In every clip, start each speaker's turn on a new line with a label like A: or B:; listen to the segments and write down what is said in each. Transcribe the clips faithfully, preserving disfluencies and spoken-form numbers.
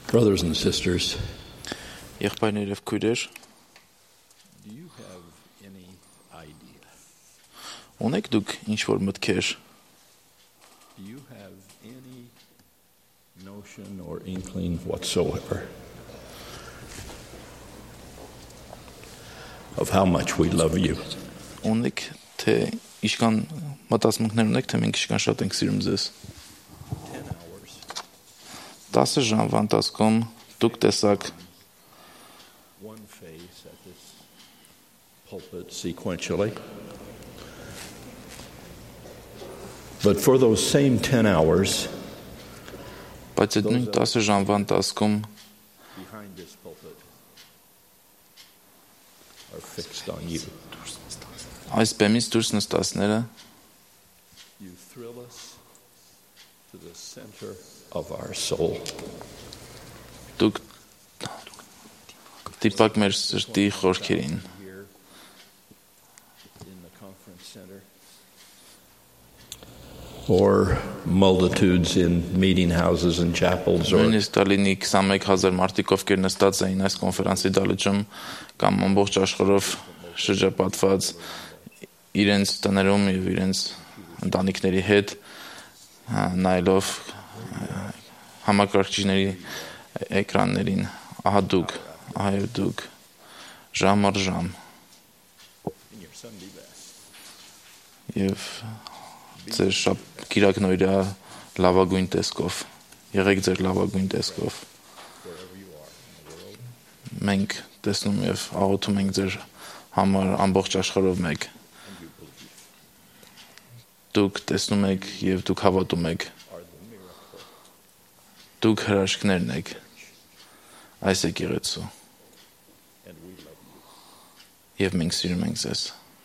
A: Brothers and sisters,
B: Եղբայրներ եւ քույրեր,
A: do you have any idea?
B: ունեք դուք ինչ որ մտքեր,
A: Do you have any notion or inkling whatsoever of how much we love you?
B: ունեք թե իշքան մտածմունքներ ունեք, թե մենք իշքան շատ ենք սիրում ձեզ։
A: Ten hours.
B: տասը ժամվա ընթացքում դուք տեսաք
A: One face at this pulpit sequentially. But for those same ten hours,
B: բայց այդ նույն տասը ժամվա ընթացքում
A: behind this pulpit are fixed on you.
B: այս բեմից դուրս նստածները
A: You thrill us to the center of our soul.
B: դուք դիպակ մեր սրտի խորքերին,
A: Here in the conference center, or multitudes in meeting houses and chapels, or
B: նույնիսկ տալինի քսանմեկ հազար մարդիկ, ովքեր նստած էին այս կոնֆերանսի դահլիճում կամ ամբողջ աշխարհով շրջապատված իրենց տներում եւ իրենց ընտանիքների հետ նայելով համակարգիչների էկրաններին, ահա դուք, ահա դուք ժամ առ ժամ
A: in your Sunday best.
B: եւ ձեր շապ կիրակնօրյա լավագույն տեսքով եղեք ձեր լավագույն տեսքով
A: Wherever you are in the world,
B: մենք տեսնում եւ աղոթում ենք ձեր համար ամբողջ աշխարհով մեկ դուք տեսնում եք եւ դուք հավատում եք
A: are the miracle,
B: դուք հրաշքներն եք այս եկեղեցու
A: and we love you.
B: եւ մենք սիրում ենք ձեզ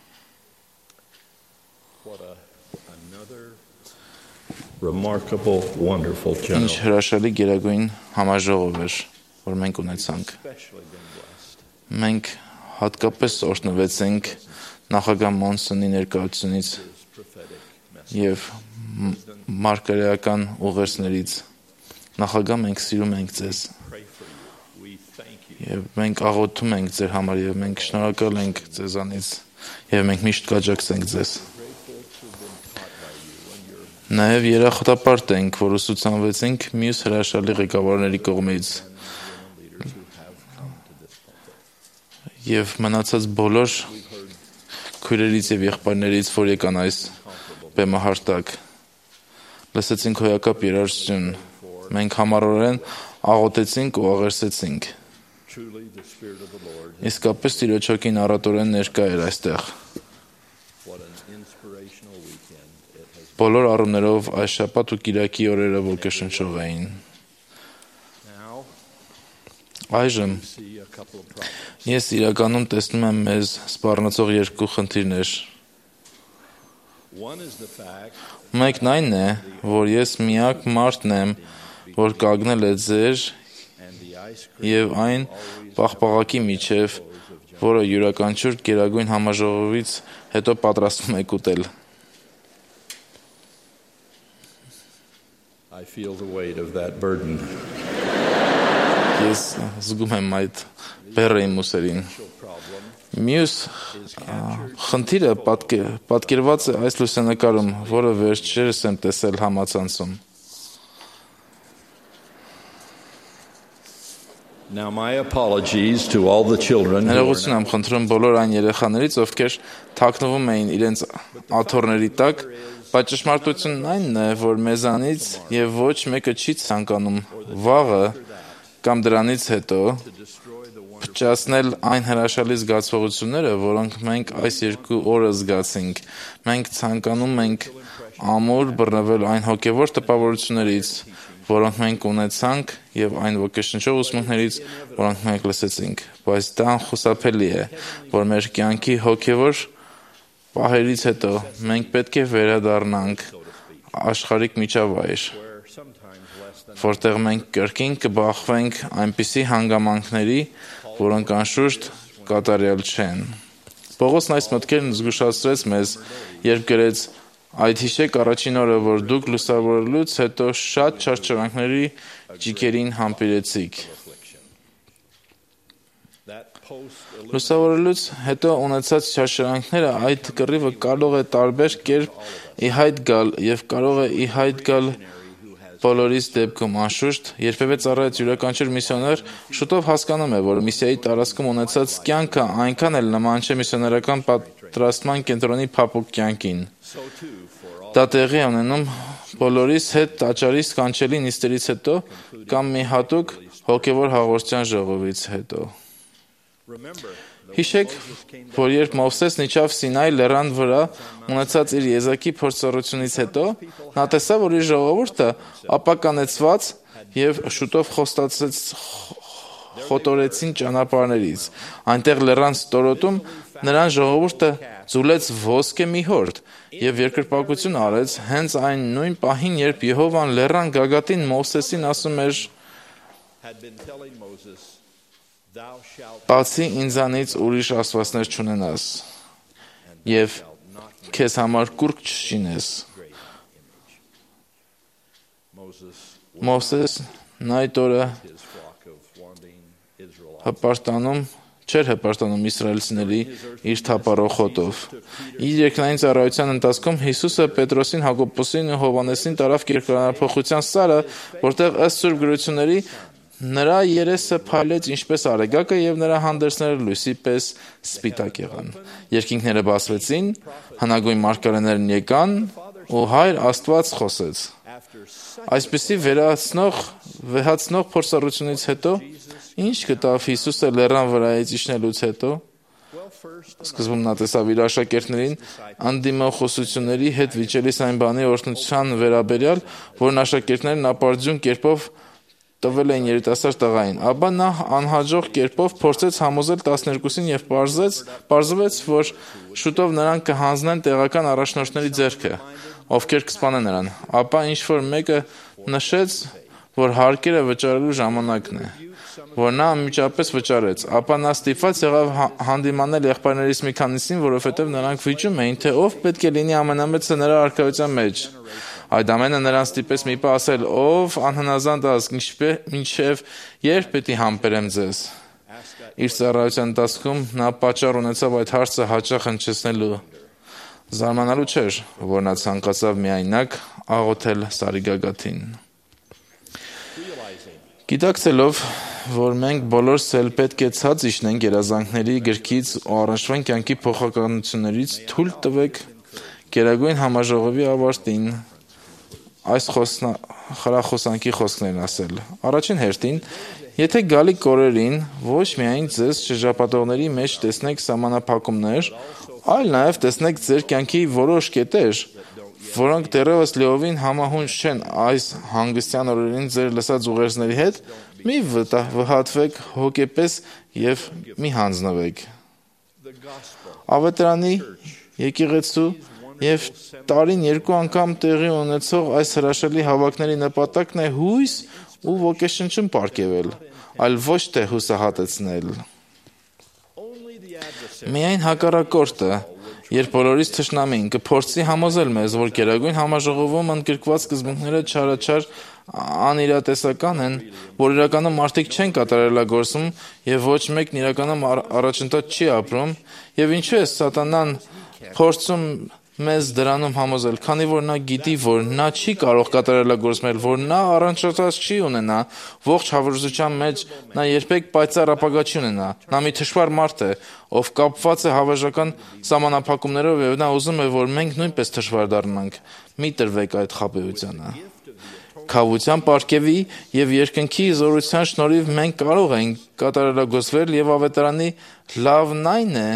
A: What a another remarkable, wonderful
B: ինչ
A: general,
B: հրաշալի գերագույն համաժողով էր որ մենք ունեցանք
A: especially been blessed
B: մենք հատկապես օրհնվեցինք նախագահ Մոնսոնի ներկայությունից
A: his prophetic message.
B: եւ մարգարեական ուղերձներից նախագահ մենք սիրում ենք ձեզ
A: Pray for you. We thank you.
B: եւ մենք աղոթում ենք ձեր համար եւ մենք շնորհակալ ենք ձեզանից եւ մենք միշտ կաջակցենք ձեզ
A: Grateful to have been taught by you when you're
B: նաեւ երախտապարտ ենք որ ուսուցանվեցինք մյուս հրաշալի ղեկավարների կողմից
A: leaders who have come to this pulpit.
B: եւ մնացած բոլոր քույրերից եւ եղբայրներից որ եկան այս բեմահարտակ լսեցինք հոյակապ երաժշտություն մենք համառորեն աղոթեցինք ու աղերսեցինք
A: Truly, the Spirit of the Lord,
B: իսկապես Տիրոջ հոգին առատորեն ներկա էր այստեղ
A: what an inspirational weekend it has been.
B: բոլոր առումներով այս շաբաթ ու կիրակի օրերը ոգեշնչող էին
A: Now,
B: այժմ
A: see a couple of problems.
B: ես իրականում տեսնում եմ մեզ սպառնացող երկու խնդիրներ
A: One is the fact
B: մեկն այն է որ ես միակ մարդն եմ որ կանգնել է ձեր
A: and the ice cream
B: եւ այն պաղպաղակի միջև որը յուրաքանչյուր գերագույն համաժողովից հետո պատրաստվում եք ուտել
A: I feel the weight of that burden.
B: ես զգում եմ այդ բեռը իմ ուսերին
A: Problem
B: մյուս
A: is
B: ա,
A: captured
B: խնդիրը պատկեր, պատկերված է այս լուսանկարում որը վերջերս եմ տեսել համացանցում
A: Now, my apologies to all the children who are
B: ներողություն եմ խնդրում բոլոր այն երեխաներից ովքեր թաքնվում էին իրենց աթոռների տակ բայց ճշմարտությունն այնն է որ մեզանից եւ ոչ մեկը չի ցանկանում վաղը կամ դրանից հետո
A: to destroy the wonderful
B: փչացնել այն հրաշալի զգացողությունները որոնք մենք այս երկու օրը զգացինք մենք ցանկանում ենք ամուր բռնվել այն հոգեվոր տպավորություններից որոնք մենք ունեցանք եւ այն ոգեշնչող ուսմունքներից որոնք մենք լսեցինք բայց դա անխուսափելի է որ մեր կյանքի հոգեվոր պահերից հետո մենք պետք է վերադառնանք աշխարհիկ միջավայր
A: where sometimes less than
B: որտեղ մենք կրկին կբախվենք այնպիսի հանգամանքների որոնք անշուշտ կատարյալ չեն Պողոսն այս մտքերն զգուշացրեց մեզ երբ գրեց Այդ հիշեք առաջին օրը, որ դուք լուսավորելուց հետո շատ չարչարանքների ճիգերին համբերեցիք։ Լուսավորելուց հետո ունեցած չարչարանքները այդ կռիվը կարող է տարբեր կերպ ի հայտ գալ եւ կարող է ի հայտ գալ բոլորիս դեպքում, անշուշտ, երբևէ ծառայած յուրաքանչյուր միսիոներ շուտով հասկանում է, որ միսիայի տարածքում ունեցած կյանքը այնքան էլ նման չէ միսիոներական պատրաստման կենտրոնի փափուկ կյանքին։ Դա տեղի ունենում բոլորիս հետ տաճարի սքանչելի նիստերից հետո կամ մի հատուկ հոգևոր հաղորդության ժողովից հետո։ Հիշեք, որ երբ Մովսեսն իջավ Սինայի լեռան վրա, ունեցած իր եզակի փորձառությունից հետո, նա տեսավ, որ իր ժողովուրդը ապականեցված եւ շուտով խոստացած խոտորեցին ճանապարհներից։ Այնտեղ լեռան ստորոտում նրան ժողովուրդը ձուլեց ոսկե մի հորդ եւ երկրպագություն արեց հենց այն նույն պահին, երբ Եհովան լեռան գագաթին Մովսեսին ասում էր. «Բացի ինձանից ուրիշ աստվածներ չունենաս եւ քեզ համար կուրկ չշինես»։ Մովսեսն այդ օրը հպարտանում չէր հպարտանում իսրայելցիների իր թափառող հոտով։ Իր երկնային ծառայության ընթացքում Հիսուսը Պետրոսին, Հակոբոսին ու Հովհաննեսին տարավ կերկրանափոխության սարը, որտեղ ըստ Սուրբ գրությունների նրա երեսը փայլեց ինչպես արեգակը եւ նրա հանդերձները լույսի պես սպիտակ եղան։ Երկինքները բացվեցին, հնագույն մարգարեներն եկան ու Հայր Աստված խոսեց։ Այսպիսի վերացնող, վեհացնող փորձառությունից հետո ինչ գտավ Հիսուսը լեռան վրայից իջնելուց հետո։ Սկզբում նա տեսավ իր աշակերտներին անդիմախոսությունների հետ վիճելիս այն բանի օրհնության վերաբերյալ, որն աշակերտներն ապարդյուն կերպով տվել էին երիտասարդ տղային, ապա նա անհաջող կերպով փորձեց համոզել տասներկուսին եւ պարզեց, պարզվեց, որ շուտով նրանք կհանձնեն տեղական առաջնորդների ձեռքը, ովքեր կսպանեն նրան, ապա ինչ-որ մեկը նշեց, որ հարկերը վճարելու ժամանակն է, որ նա անմիջապես վճարեց, ապա նա ստիպված եղավ հանդիմանել եղբայրներից մի քանիսին, որովհետեւ նրանք վիճում էին, թե ով պետք է լինի ամենամեծը նրա արքայության մեջ։ Այդ ամենը նրան ստիպեց մի պահ ասել, ով անհնազանդ ազգ, մինչև երբ պետք է համբերեմ ձեզ։ Իր ծառայության ընթացքում նա պատճառ ունեցավ այդ հարցը հաճախ հնչեցնելու։ Զարմանալու չէր, որ նա ցանկացավ միայնակ աղոթել Սարի գագաթին։ Գիտակցելով, որ մենք բոլորս էլ պետք է ցած իջնենք երազանքների գրքից ու առնչվեն կյանքի փոխականություններից, թույլ տվեք Գերագույն համաժողովի ավարտին այս խրախոսանքի խոսքներն ասել։ Առաջին հերթին, եթե գալիք օրերին ոչ միայն ձեզ շրջապատողների մեջ տեսնեք սահմանափակումներ, այլ նաև տեսնեք ձեր կյանքի որոշ կետեր, որոնք դեռևս լիովին համահունչ չեն այս հանգստյան օրերին ձեր լսած ուղերձների հետ, մի վհատվեք հոգեպես եւ մի հանձնվեք։ Ավետարանի եկեղեցու եւ տարին երկու անգամ տեղի ունեցող այս հրաշալի հավաքների նպատակն է հույս ու ոգեշնչում պարգևել, այլ ոչ թե հուսահատեցնել։ Միայն հակառակորդը, երբ բոլորից թշնամին կփորձի համոզել մեզ, որ Գերագույն համաժողովում ընդգրկված սկզբունքները չարաչար անիրատեսական են, որ իրականում մարդիկ չեն կատարելագործում եւ ոչ մեկն իրականում առաջընթաց չի ապրում, եւ ինչու է սատանան փորձում մեզ դրանում համոզել, քանի որ նա գիտի, որ նա չի կարող կատարելագործել, որ նա առանցած չի ունենա, ողջ հավերժության մեջ նա երբեք պայծառ ապագա չի ունենա։ Նա մի թշվառ մարդ է, ով կապված է հավերժական սահմանափակումներով եւ նա ուզում է, որ մենք նույնպես թշվառ դառնանք։ Մի տրվեք այդ խաբեությանը։ Քավության պարգևի եւ երկնքի զորության շնորհիվ մենք կարող ենք կատարելագործվել եւ ավետարանի լավն այն է,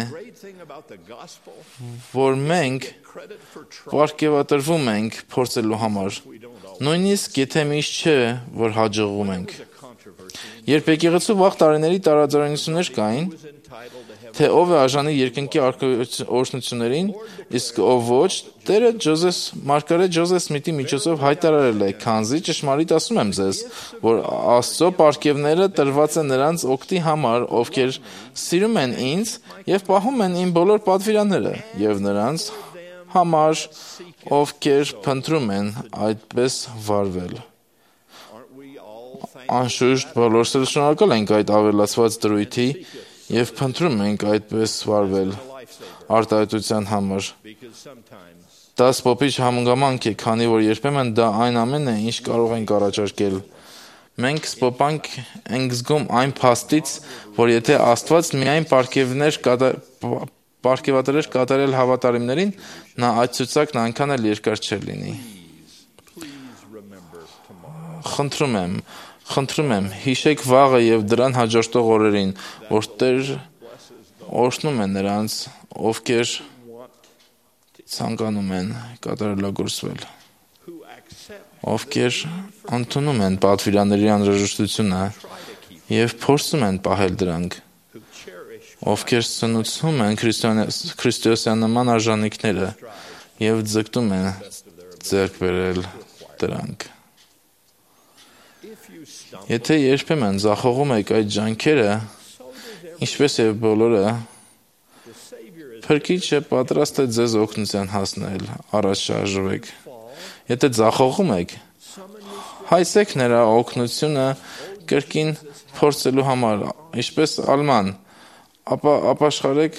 B: որ մենք պարգևատրվում ենք փորձելու համար, նույնիսկ եթե միշտ չէ, որ հաջողում ենք։ Երբ եկեղեցու վաղ տարիների տարաձայնություններ կային, թե ով է արժանի երկնքի օրհնություններին, իսկ ով ոչ, Տերը Ջոզեֆ Մարգարետ Ջոզեֆ Սմիթի միջոցով հայտարարել է, քանզի ճշմարիտ ասում եմ ձեզ, որ Աստծո պարգևները տրված են նրանց օգտի համար, ովքեր սիրում են ինձ եւ պահում են իմ բոլոր պատվիրանները, եւ նրանց համար, ովքեր փնտրում են այդպես վարվել։
A: Aren't we all thankful
B: Անշուշտ բոլորս էլ շնորհակալ ենք այդ ավելացված դրույթի եւ փնտրում ենք այդպես վարվել
A: to lifesaver?
B: արտահայտության համար։
A: Because sometimes
B: Դա սպոպիչ հանգամանք է, քանի որ երբեմն դա այն ամենն է, ինչ կարող ենք առաջարկել։ Մենք սպոպանք ենք զգում այն փաստից, որ եթե Աստված միայն պարգևներ պարգևատրեր կատարել հավատարիմներին, նա այդ ցուցակն այնքան էլ երկար չէր լինի։
A: please remember tomorrow.
B: Խնդրում եմ, խնդրում եմ, հիշեք վաղը եւ դրան հաջորդող օրերին, որ Տեր օրհնում է նրանց, ովքեր ցանկանում են կատարելագործվել,
A: Who accept
B: ովքեր ընդունում են պատվիրանների անհրաժեշտությունը եւ փորձում են պահել դրանք,
A: who cherish
B: ովքեր սնուցում են քրիստոսյանման արժանինքները եւ ձգտում են ձեռք բերել դրանք։
A: if you stumble,
B: Եթե երբեմն ձախողում եք այդ ջանքերը, ինչպես եւ բոլորը,
A: the Savior is
B: Փրկիչը պատրաստ է ձեզ օգնության հասնել, առաջ շարժվեք։ Եթե ձախողում եք, հայցեք նրա օգնությունը կրկին փորձելու համար, ինչպես Ալման, ապա ապաշխարեք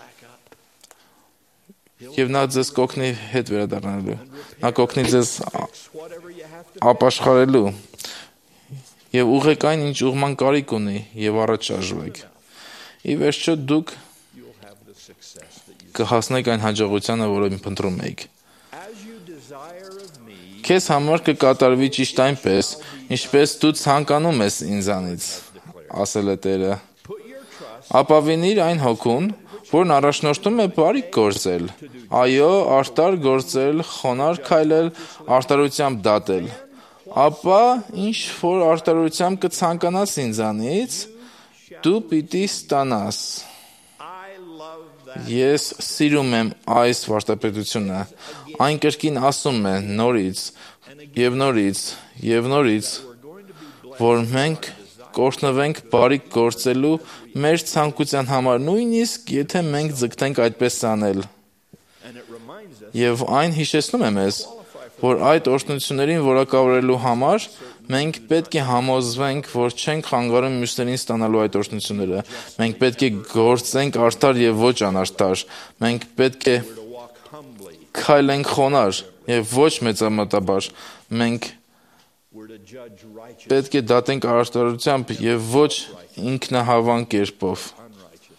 B: եւ նա ձեզ կօգնի հետ վերադառնալու։ Նա կօգնի ձեզ
A: whatever you have to
B: ապաշխարելու եւ ուղղեք այն, ինչ ուղման կարիք ունի եւ առաջ շարժվեք։ Ի վերջո դուք
A: you'll have the success that you
B: կհասնեք այն հաջողությանը, որը փնտրում եք։
A: as you desire of me.
B: Քեզ համար կկատարվի ճիշտ այնպես, ինչպես դու ցանկանում ես ինձանից, ասել է Տերը։
A: Put your trust
B: Ապավինիր այն հոգուն, որն առաջնորդում է բարիք գործել, այո, արտար գործել, խոնարհ քայլել, արտարությամբ դատել։ Ապա ինչ որ արտարությամբ կցանկանաս ինձանից, դու պիտի ստանաս։
A: I love that
B: Ես սիրում եմ այս վարդապետությունը։ Այն կրկին ասում է նորից եւ նորից եւ նորից,
A: we're going to be blessed
B: որ մենք կօրհնվենք բարիք գործելու մեր ցանկության համար, նույնիսկ եթե մենք ձգտենք այդպես անել։
A: and it reminds us
B: Եվ այն հիշեցնում է մեզ, որ այդ օրհնություններին որակավորելու համար մենք պետք է համոզվենք, որ չենք խանգարում մյուսներին ստանալու այդ օրհնությունները։ Մենք պետք է գործենք արդար եւ ոչ անարդար։ Մենք պետք է
A: to walk humbly.
B: քայլենք խոնարհ եւ ոչ մեծամտաբար։ Մենք
A: We're to judge righteous
B: պետք է դատենք արդարությամբ եւ ոչ ինքնահավան կերպով։
A: unrighteously.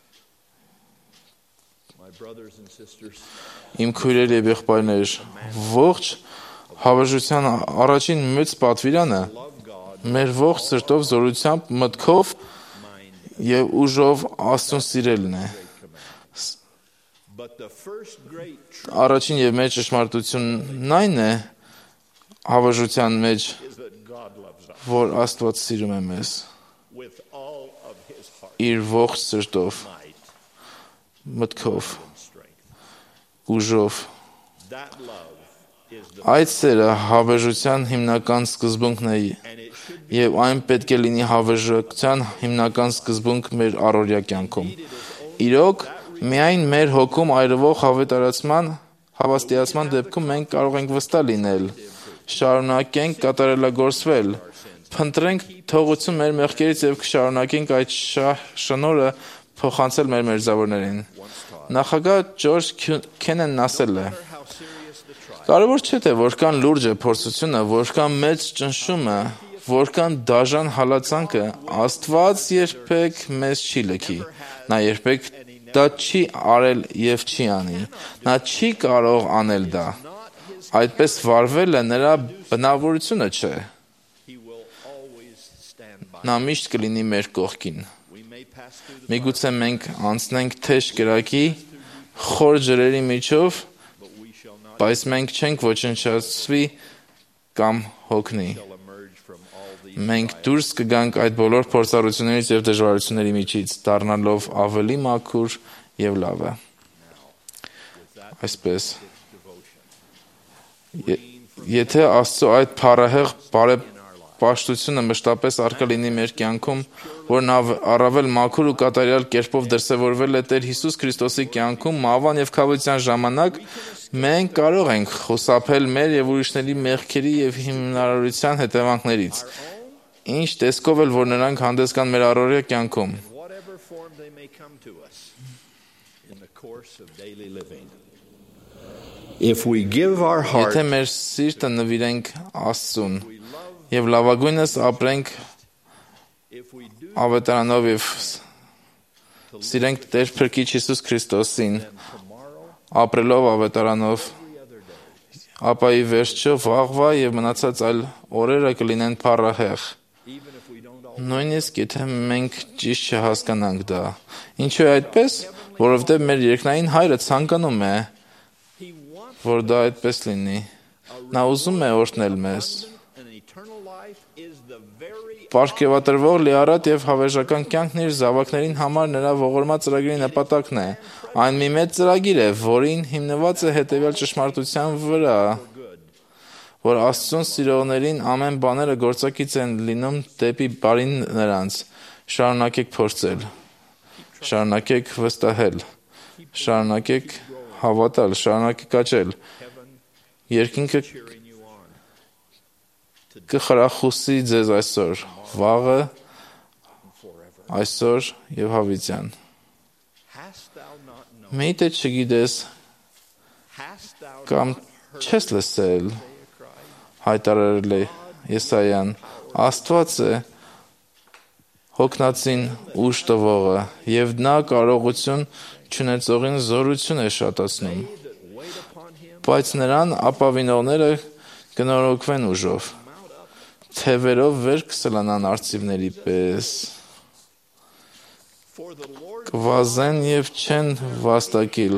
A: My brothers and sisters,
B: Իմ քույրեր եւ եղբայրներ, ողջ հավերժության առաջին մեծ պատվիրանը
A: love God,
B: մեր ողջ սրտով, զորությամբ, մտքով եւ ուժով Աստծուն սիրելն է։
A: but the first great truth
B: Առաջին եւ մեծ ճշմարտությունն այն է հավերժության մեջ,
A: is that God loves us
B: որ Աստված սիրում է մեզ
A: with all of his heart,
B: իր ողջ սրտով,
A: might,
B: մտքով,
A: and strength.
B: ուժով։
A: That love is the
B: Այդ սերը հավերժության հիմնական սկզբունքն է
A: and it should be
B: եւ այն պետք է լինի հավերժության հիմնական սկզբունք մեր առօրյա կյանքում։ Իրոք, միայն մեր հոգում այրվող հավատարացման, հավաստիացման դեպքում մենք կարող ենք վստահ լինել, շարունակենք կատարելագործվել, փնտրենք թողություն մեր մեղքերից եւ կշարունակենք այդ շնորհը փոխանցել մեր մերձավորներին։ Նախագահ Ջորջ Քեննեն ասել է.
A: how serious the trial.
B: Կարևոր չէ թե որքան լուրջ է փորձությունը, որքան մեծ ճնշումը, որքան դաժան հալածանքը, Աստված երբեք մեզ չի լքի։ Նա երբեք դա չի արել եւ չի անի։ Նա չի կարող անել դա։ Այդպես վարվելը նրա բնավորությունը չէ։
A: He will always stand by.
B: Նա միշտ կլինի մեր կողքին։
A: We may pass through the
B: Միգուցե մենք անցնենք թեժ կրակի, խոր ջրերի միջով,
A: but we shall not
B: բայց մենք չենք ոչնչացվի կամ հոգնի։
A: shall emerge from all these
B: Մենք դուրս կգանք այդ բոլոր փորձառություններից եւ դժվարությունների միջից, դառնալով ավելի մաքուր եւ լավը։ Այսպես,
A: devotion.
B: ե- եթե Աստծո այդ փառահեղ բարե պաշտությունը մշտապես արկա լինի մեր կյանքում, որն առավել մաքուր ու կատարյալ կերպով դրսևորվել է Տեր Հիսուս Քրիստոսի կյանքում մահվան եւ քավության ժամանակ, մենք կարող ենք խուսափել մեր եւ ուրիշների մեղքերի եւ հիմնարարության հետևանքներից, ինչ տեսքով էլ որ նրանք հանդես գան մեր առօրյա կյանքում։
A: If we give our heart,
B: Եթե մեր սիրտը նվիրենք Աստծուն եւ լավագույնս ապրենք ավետարանով եւ սիրենք Տեր Փրկիչ Հիսուս Քրիստոսին, ապրելով ավետարանով, ապա ի վերջո վաղվա եւ մնացած այլ օրերը կլինեն փառահեղ։ Նույնիսկ եթե մենք ճիշտ չհասկանանք դա։ Ինչու է այդպես? Որովհետեւ մեր երկնային Հայրը ցանկանում է, որ դա այդպես լինի։ Նա ուզում է օրհնել մեզ։ Պարգևատրվող լիառատ եւ հավերժական կյանքն իր զավակներին համար նրա ողորմած ծրագրի նպատակն է։ Այն մի մեծ ծրագիր է, որին հիմնված է հետեւյալ ճշմարտության վրա, որ Աստծուն սիրողներին ամեն բաները գործակից են լինում դեպի բարին նրանց։ Շարունակեք փորձել, շարունակեք վստահել, շարունակեք հավատալ, շարունակեք աճել։ Երկինքը կխրախուսի ձեզ այսօր, վաղը, այսօր եւ հավիտյան։ Միթե չգիտես կամ չես լսել, հայտարարել է Եսայան, Աստված է հոգնածին ուժ տվողը եւ նա կարողություն չունեցողին զորություն է շատացնում, բայց նրան ապավինողները կնորոգվեն ուժով, թևերով վեր կսլանան արծիվների պես, կվազեն եւ չեն վաստակիլ,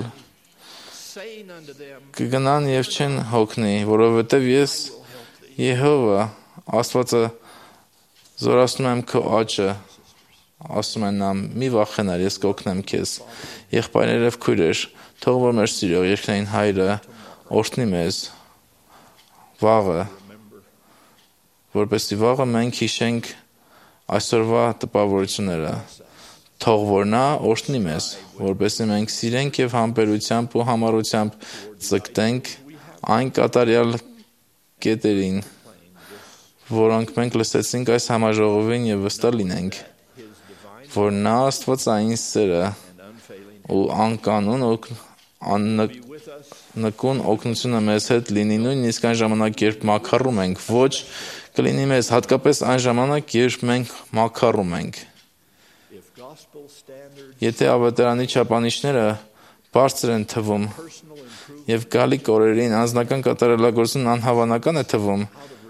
B: կգնան եւ չեն հոգնի, որովհետեւ ես Եհովա Աստվածը զորացնում եմ քո աճը, ասում են նա, մի վախենար, ես կօգնեմ քեզ։ Եղբայրներ եւ քույրեր, թող որ մեր սիրող երկնային Հայրը օրհնի մեզ վաղը, որպեսզի վաղը մենք հիշենք այսօրվա տպավորությունները։ Թող որ նա օրհնի մեզ, որպեսզի մենք սիրենք եւ համբերությամբ ու համառությամբ ձգտենք այն կատարյալ կետերին, որոնք մենք լսեցինք այս համաժողովին եւ վստահ լինենք, որ նա Աստվածային սերը ու անկանոն աննկուն օգնությունը մեզ հետ լինի նույնիսկ այն ժամանակ, երբ մաքարում ենք, ոչ կլինի մեզ հատկապես այն ժամանակ, երբ մենք մաքարում ենք։ Եթե ավետարանի չափանիշները բարձր են թվում եւ գալիք օրերին անձնական կատարելագործումն անհավանական է թվում,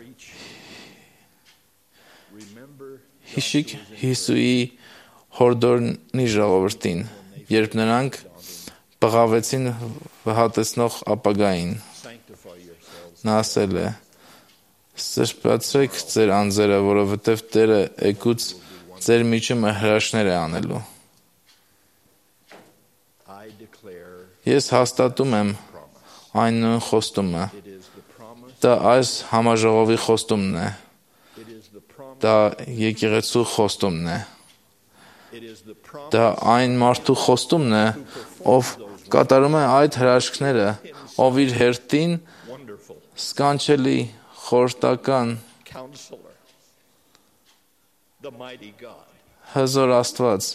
B: հիշիկ Հիսուի հորդորնի ժողովրդին, երբ նրանք բղավեցին վհատեցնող ապագային։ Նա ասել է. «Սրբացրեք ձեր անձերը, որովհետև Տերը էգուց ձեր միջումը հրաշքներ է անելու»։ Ես հաստատում եմ այն նույն խոստումը։ Դա այս համաժողովի խոստումն է։ Դա եկեղեցու խոստումն է։ Դա այն մարդու խոստումն է, ով կատարում է այդ հրաշքները, ով իր հերթին սքանչելի խորհրդական հզոր Աստված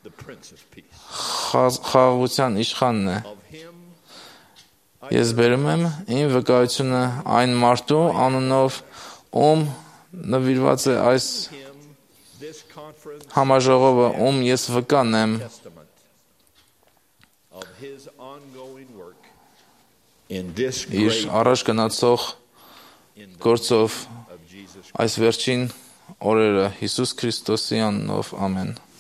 B: խաղաղության իշխանն է։ Ես բերում եմ իմ վկայությունը այն մարդու անունով, ում նվիրված է այս համաժողովը, ում ես վկան եմ իր առաջ գնացող գործով այս վերջին օրերը Հիսուս Քրիստոսի անունով, ամեն։